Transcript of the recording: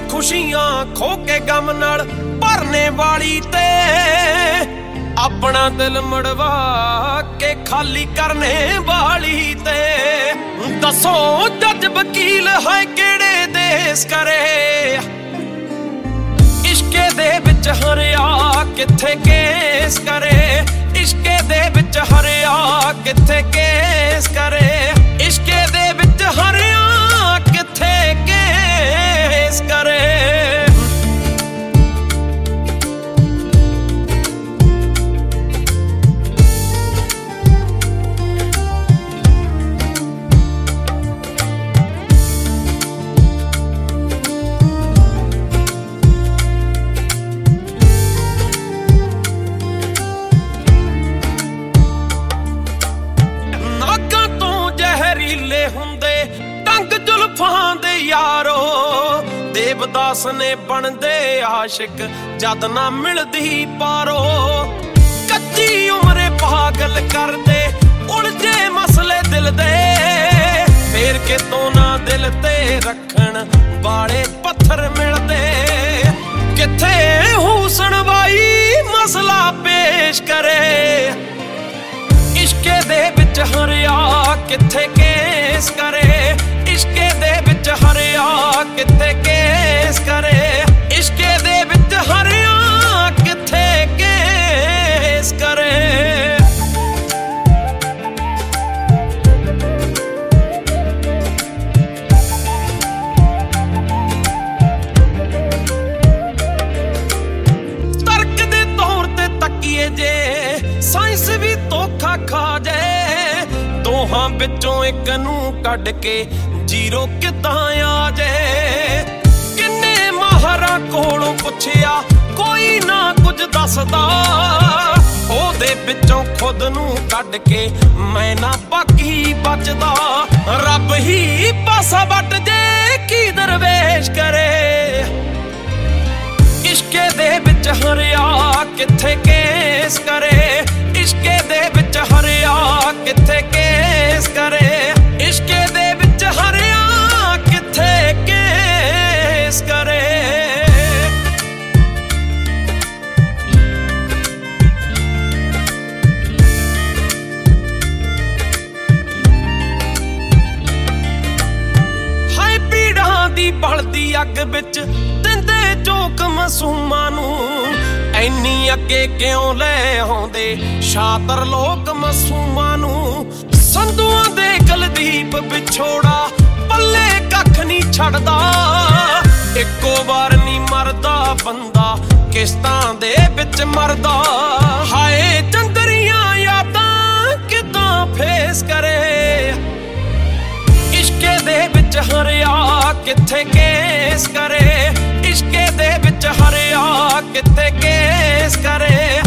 खुशियां खो के गम नाल भरने वाली ते अपना दिल मड़वा के खाली करने वाली ते दसो जज वकील है केड़े देश करे इश्के दे विच हरिया किथे केस करे इश्के दे विच हरिया किथे केस करे इश्के दे विच हरिया किथे केस करे हुंदे टंग जुल्फां दे यारो देवदास ने बनदे आशिक जद ना मिलदी पारो कच्ची उम्रे पागल कर दे उलझे मसले दिल दे फेर के तो ना दिल ते रखन बाले पत्थर मिलदे किथे हुसन बाई मसला पेश करे इश्के दे विच हरिया किथे केस करे इश्के दे विच हरिया किथे केस करे इश्के दे विच हरिया किथे केस करे तर्क दे तौर ते तकिए जे साइंस भी धोखा खा जाए दोहां विचों एक नूं कढ के जीरो किदां आ जाए किन्ने माहरां कोलों पुछया कोई ना कुछ दसदा ओहदे विचों खुद नूं कढ के मैं ना बाकी बचदा रब ही पासा वट जे की दरवेश करे इश्के दे विच हरिया किथे केस करे इश्के दे विच हरिया किथे केस करे इश्के दे विच हरिया किथे केस करे हाय पीड़ां दी बलदी अग विच दिंदे चोक मासूमां नूं ऐनी अगे क्यों ले आउंदे शातर लोक मासूमां नूं संधूआं दे कुलदीप विछोड़ा पल्ले कख नहीं छड़दा इक्को बार नहीं मरदा बंदा किस्तां दे विच मरदा हाय चंदरियां यादां किदां फेस करे इश्के दे विच हरिया किथे केस करे इश्के दे विच हरिया किथे केस करे